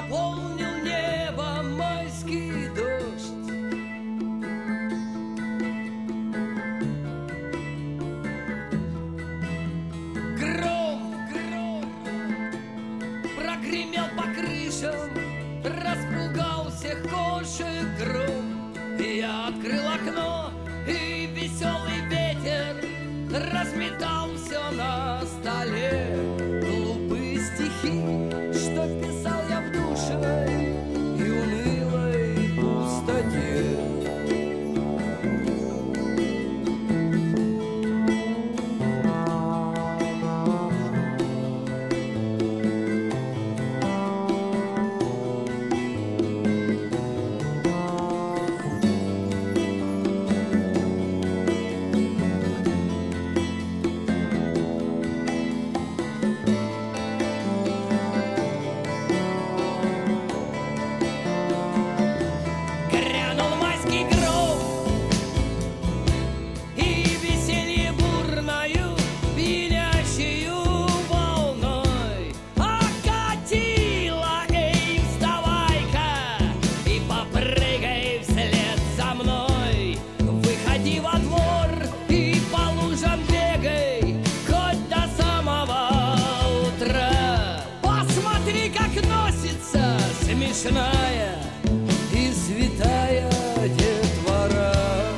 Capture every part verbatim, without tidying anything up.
наполнил небо майский дождь. Гром, гром прогремел по крышам, распугал всех кошек гром. Я открыл окно, и веселый ветер разметал все на столе. Глупые стихи, что писал я в душной и унылой пустоте. Смешная и святая детвора.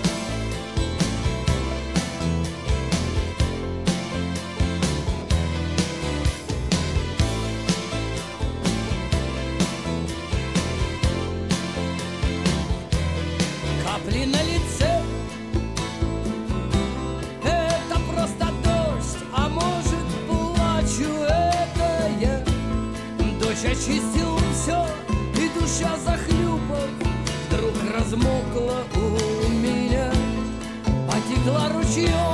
Капли на лице — это просто дождь, а может, плачу, это я. Дождь очистил все, и душа, захлюпав, вдруг размокла у меня, потекла ручьем.